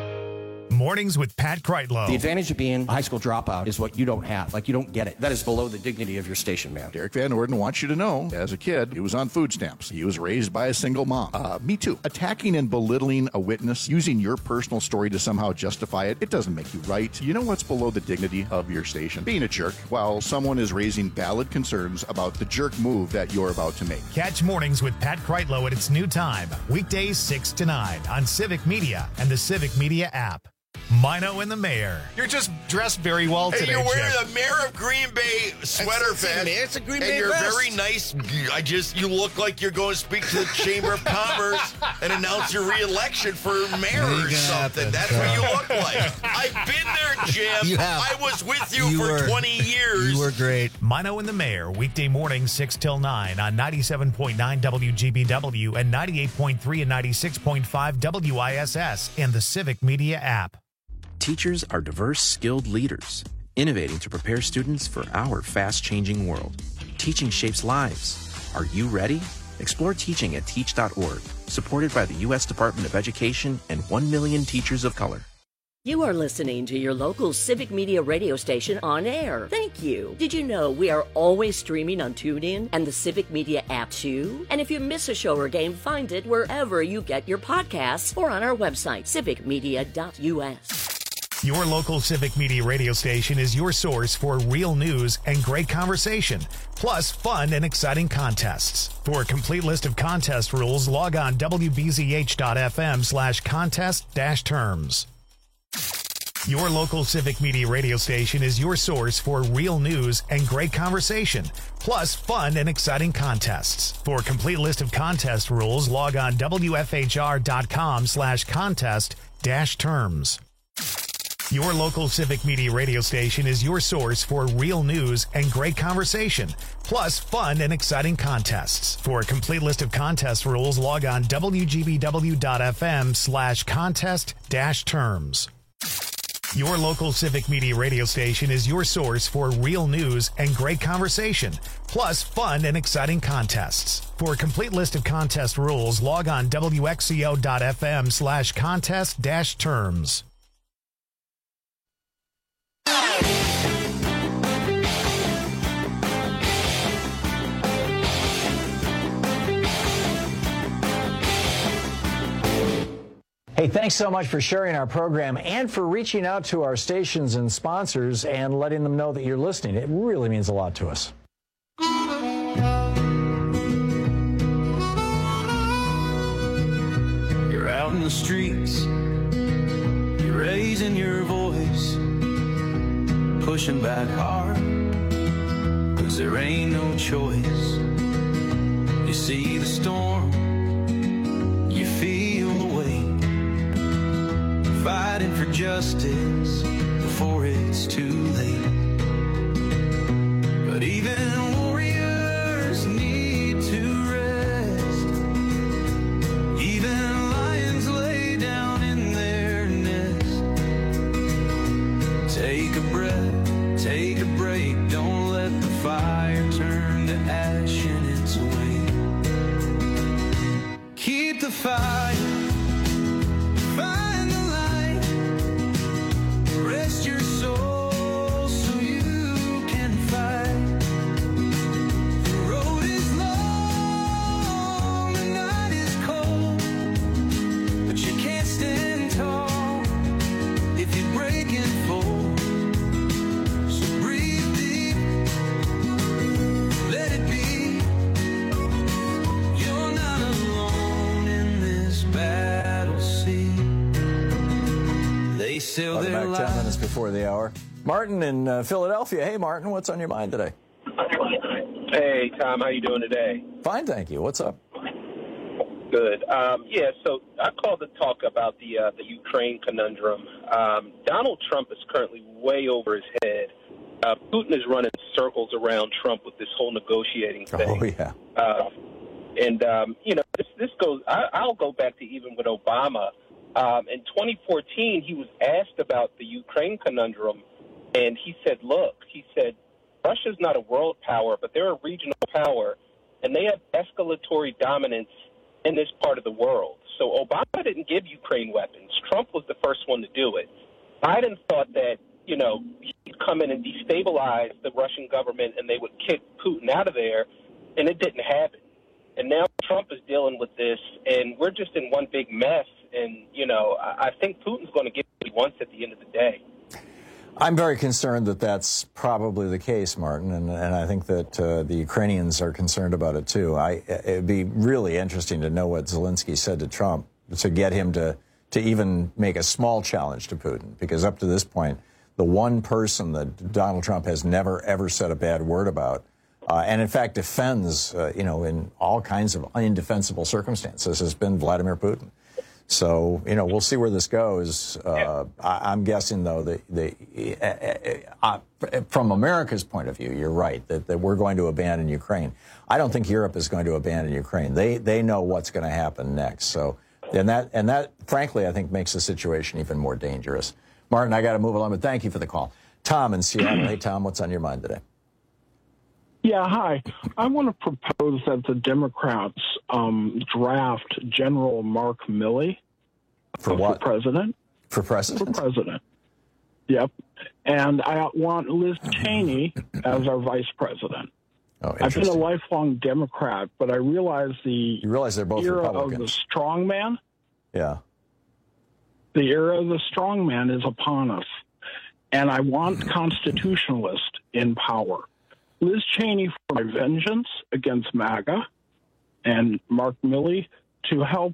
Mornings with Pat Kreitlow. The advantage of being a high school dropout is what you don't have. Like, you don't get it. That is below the dignity of your station, man. Derek Van Orden wants you to know, as a kid, he was on food stamps. He was raised by a single mom. Me too. Attacking and belittling a witness, using your personal story to somehow justify it, it doesn't make you right. You know what's below the dignity of your station? Being a jerk while someone is raising valid concerns about the jerk move that you're about to make. Catch Mornings with Pat Kreitlow at its new time, weekdays 6 to 9 on Civic Media and the Civic Media app. Mino and the Mayor. You're just dressed very well today. Hey, you're wearing Chip. the Mayor of Green Bay sweater vest. It's a Green Bay and you're vest. very nice. You look like you're going to speak to the Chamber of Commerce and announce your re-election for mayor or something. That's what you look like. I've been there, Jim. You have. I was with you for 20 years. You were great. Mino and the Mayor, weekday mornings 6 till 9 on 97.9 WGBW and 98.3 and 96.5 WISS and the Civic Media app. Teachers are diverse, skilled leaders, innovating to prepare students for our fast-changing world. Teaching shapes lives. Are you ready? Explore teaching at teach.org, supported by the U.S. Department of Education and 1 million teachers of color. You are listening to your local Civic Media radio station on air. Thank you. Did you know we are always streaming on TuneIn and the Civic Media app too? And if you miss a show or game, find it wherever you get your podcasts or on our website, civicmedia.us. Your local Civic Media radio station is your source for real news and great conversation, plus fun and exciting contests. For a complete list of contest rules, log on wbzh.fm/contest-terms. Your local Civic Media radio station is your source for real news and great conversation, plus fun and exciting contests. For a complete list of contest rules, log on wfhr.com/contest-terms. Your local Civic Media radio station is your source for real news and great conversation, plus fun and exciting contests. For a complete list of contest rules, log on wgbw.fm/contest-terms. Your local Civic Media radio station is your source for real news and great conversation, plus fun and exciting contests. For a complete list of contest rules, log on wxco.fm/contest-terms. Hey, thanks so much for sharing our program and for reaching out to our stations and sponsors and letting them know that you're listening. It really means a lot to us. You're out in the streets, you're raising your voice, pushing back hard, 'cause there ain't no choice. You see the storm, you feel the weight, fighting for justice before it's too late. But even warriors need to rest. Even lions lay down in their nest. Take a breath, take a break. Don't let the fire turn to ash in its wake. Keep the fire. Find the light. Rest your soul so you can fight. The road is long, the night is cold, but you can't stand tall if you break and fold. So breathe deep, let it be. You're not alone in this battle scene. They sail Welcome their back 10 minutes before the hour. Martin in Philadelphia. Hey, Martin, what's on your mind today? Hey, Tom, how you doing today? Fine, thank you. What's up? Good. So I called to talk about the Ukraine conundrum. Donald Trump is currently way over his head. Putin is running circles around Trump with this whole negotiating thing. Oh, yeah. This goes. I'll go back to even with Obama. In 2014, he was asked about the Ukraine conundrum, and he said, Russia's not a world power, but they're a regional power, and they have escalatory dominance in this part of the world. So Obama didn't give Ukraine weapons. Trump was the first one to do it. Biden thought that, he'd come in and destabilize the Russian government and they would kick Putin out of there, and it didn't happen. And now Trump is dealing with this, and we're just in one big mess. And, I think Putin's going to get what he wants at the end of the day. I'm very concerned that that's probably the case, Martin, and I think that the Ukrainians are concerned about it, too. It'd be really interesting to know what Zelensky said to Trump to get him to even make a small challenge to Putin, because up to this point, the one person that Donald Trump has never, ever said a bad word about, and in fact defends, in all kinds of indefensible circumstances, has been Vladimir Putin. So, we'll see where this goes. I'm guessing, though, that from America's point of view, you're right, that we're going to abandon Ukraine. I don't think Europe is going to abandon Ukraine. They know what's going to happen next. So, and that, frankly, I think makes the situation even more dangerous. Martin, I got to move along, but thank you for the call. Tom in Seattle. Hey, Tom, what's on your mind today? Yeah, hi. I want to propose that the Democrats draft General Mark Milley for president. For president? For president. Yep. And I want Liz Cheney as our vice president. Oh, I've been a lifelong Democrat, but I realize they're both era Republicans. of the strongman. Yeah. The era of the strongman is upon us, and I want constitutionalists in power. Liz Cheney for my vengeance against MAGA, and Mark Milley to help,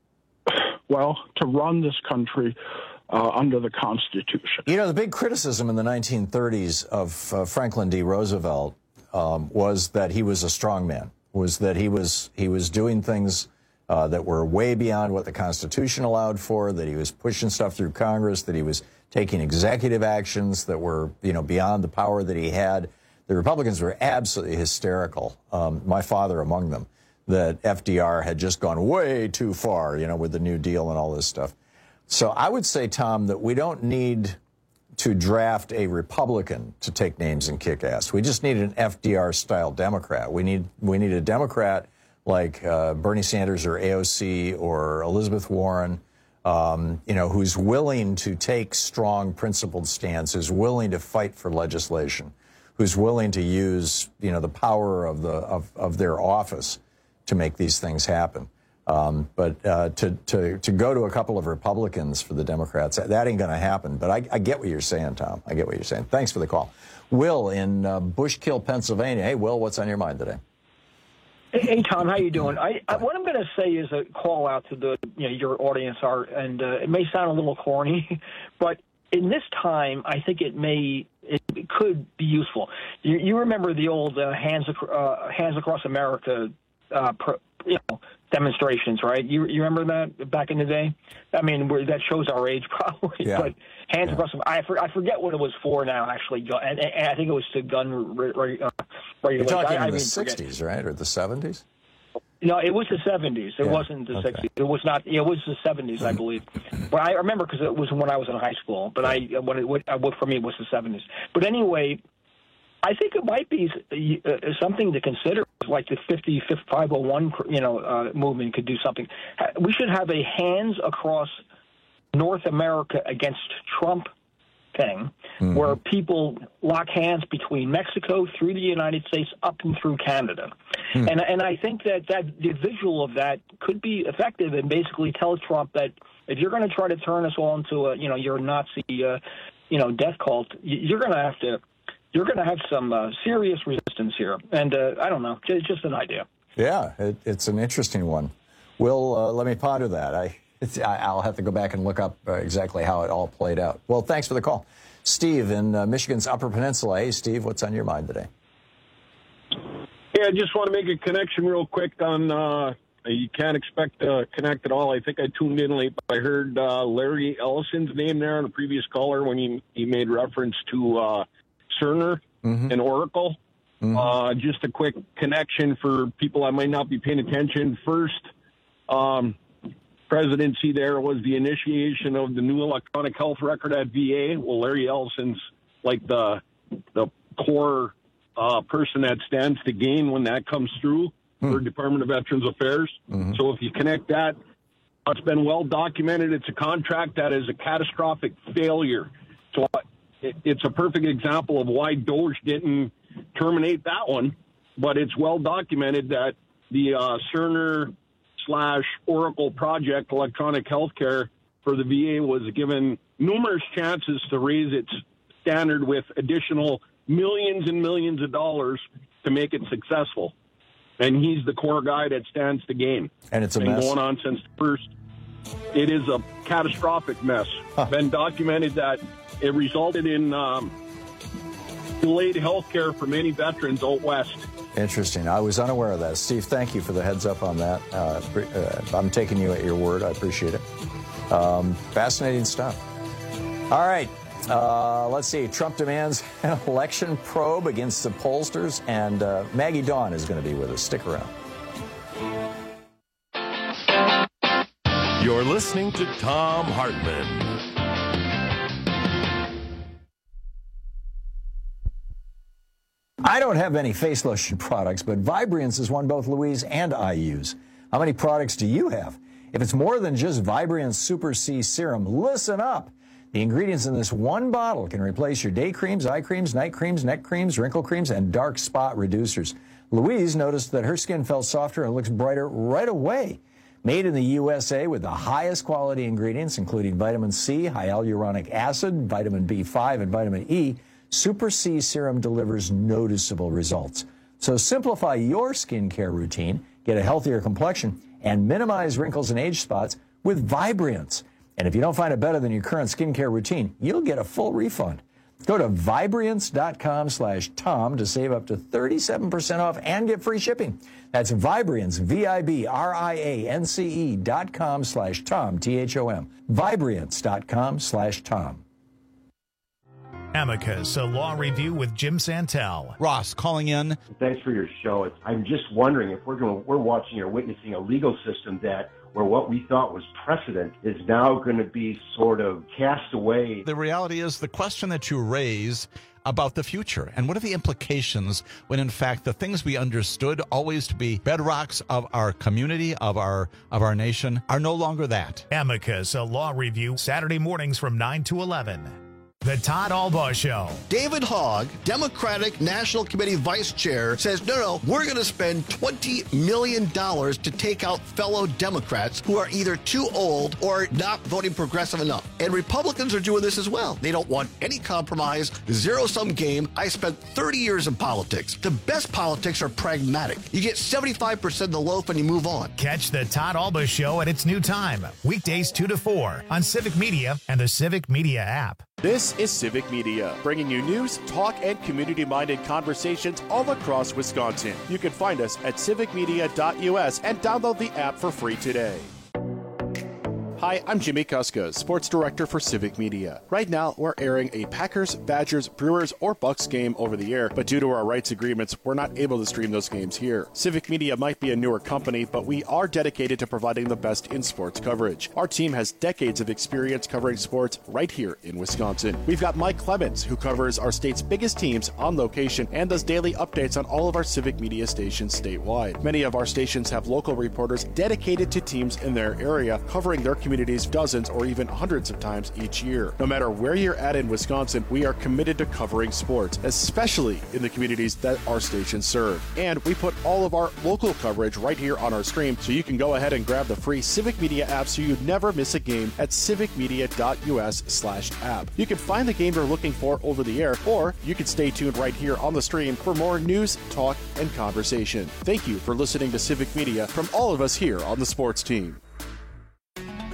to run this country under the Constitution. The big criticism in the 1930s of Franklin D. Roosevelt was that he was a strongman, was that he was doing things that were way beyond what the Constitution allowed for, that he was pushing stuff through Congress, that he was taking executive actions that were, beyond the power that he had. The Republicans were absolutely hysterical, my father among them, that FDR had just gone way too far, with the New Deal and all this stuff. So I would say, Tom, that we don't need to draft a Republican to take names and kick ass. We just need an FDR-style Democrat. We need a Democrat like Bernie Sanders or AOC or Elizabeth Warren, who's willing to take strong, principled stands, willing to fight for legislation, who's willing to use, the power of their office to make these things happen. But to go to a couple of Republicans for the Democrats, that ain't going to happen. But I get what you're saying, Tom. I get what you're saying. Thanks for the call. Will in Bushkill, Pennsylvania. Hey, Will, what's on your mind today? Hey, Tom, how you doing? What I'm going to say is a call out to your audience, and it may sound a little corny, but in this time, I think it could be useful. You remember the old Hands Across America demonstrations, right? You remember that back in the day? I mean, that shows our age probably. Yeah. But Hands Across America, I forget what it was for now, actually. And I think it was to gun regulation. You're talking in the 60s, right? Or the 70s? No, it was the 70s. It wasn't the 60s. It was not. It was the 70s, I believe. But I remember because it was when I was in high school. But for me, it was the 70s. But anyway, I think it might be something to consider, like the 501 movement could do something. We should have a Hands Across North America against Trump thing, where people lock hands between Mexico through the United States up and through Canada. And I think that the visual of that could be effective and basically tell Trump that if you're going to try to turn us all into your Nazi death cult, you're going to have some serious resistance here. And I don't know, just an idea. Yeah, it's an interesting one. Will, let me ponder that. I'll have to go back and look up exactly how it all played out. Well, thanks for the call. Steve in Michigan's Upper Peninsula. Hey, Steve, what's on your mind today? Yeah, I just want to make a connection real quick on you can't expect to connect at all. I think I tuned in late, but I heard Larry Ellison's name there on the previous caller when he made reference to Cerner and Oracle. Just a quick connection for people that might not be paying attention. First, presidency there was the initiation of the new electronic health record at VA. Well, Larry Ellison's like the core person that stands to gain when that comes through for Department of Veterans Affairs. So if you connect that, it's been well documented. It's a contract that is a catastrophic failure. So it's a perfect example of why DOGE didn't terminate that one, but it's well documented that the Cerner/Oracle project, electronic healthcare for the VA, was given numerous chances to raise its standard with additional millions and millions of dollars to make it successful. And he's the core guy that stands to gain. And it's a mess. Going on since the first. It is a catastrophic mess. Been documented that it resulted in delayed health care for many veterans out west. Interesting. I was unaware of that. Steve, thank you for the heads up on that. I'm taking you at your word. I appreciate it. Fascinating stuff. All right. Let's see. Trump demands an election probe against the pollsters, and Maggie Dawn is going to be with us. Stick around. You're listening to Thom Hartmann. I don't have any face lotion products, but Vibriance is one both Louise and I use. How many products do you have? If it's more than just Vibriance Super C Serum, listen up. The ingredients in this one bottle can replace your day creams, eye creams, night creams, neck creams, wrinkle creams, and dark spot reducers. Louise noticed that her skin felt softer and looks brighter right away. Made in the USA with the highest quality ingredients, including vitamin C, hyaluronic acid, vitamin B5, and vitamin E, Super C Serum delivers noticeable results. So simplify your skincare routine, get a healthier complexion, and minimize wrinkles and age spots with Vibriance. And if you don't find it better than your current skincare routine, you'll get a full refund. Go to Vibriance.com/Tom to save up to 37% off and get free shipping. That's Vibriance, Vibriance.com/Tom, THOM. Vibriance.com/Tom. Amicus, a law review with Jim Santel. Ross calling in. Thanks for your show. I'm just wondering if we're watching or witnessing a legal system that where what we thought was precedent is now going to be sort of cast away. The reality is the question that you raise about the future and what are the implications when in fact the things we understood always to be bedrocks of our community, of our nation, are no longer that. Amicus, a law review, Saturday mornings from 9 to 11. The Todd Albaugh Show. David Hogg, Democratic National Committee Vice Chair, says, no, we're going to spend $20 million to take out fellow Democrats who are either too old or not voting progressive enough. And Republicans are doing this as well. They don't want any compromise, zero-sum game. I spent 30 years in politics. The best politics are pragmatic. You get 75% of the loaf and you move on. Catch the Todd Albaugh Show at its new time, weekdays 2 to 4 on Civic Media and the Civic Media app. This is Civic Media, bringing you news, talk, and community-minded conversations all across Wisconsin. You can find us at civicmedia.us and download the app for free today. Hi, I'm Jimmy Kuska, Sports Director for Civic Media. Right now, we're airing a Packers, Badgers, Brewers, or Bucks game over the air, but due to our rights agreements, we're not able to stream those games here. Civic Media might be a newer company, but we are dedicated to providing the best in sports coverage. Our team has decades of experience covering sports right here in Wisconsin. We've got Mike Clemens, who covers our state's biggest teams on location and does daily updates on all of our Civic Media stations statewide. Many of our stations have local reporters dedicated to teams in their area, covering their communities dozens or even hundreds of times each year. No matter where you're at in Wisconsin, we are committed to covering sports, especially in the communities that our stations serve. And we put all of our local coverage right here on our stream, so you can go ahead and grab the free Civic Media app so you never miss a game at civicmedia.us/app. You can find the game you're looking for over the air, or you can stay tuned right here on the stream for more news, talk, and conversation. Thank you for listening to Civic Media from all of us here on the sports team.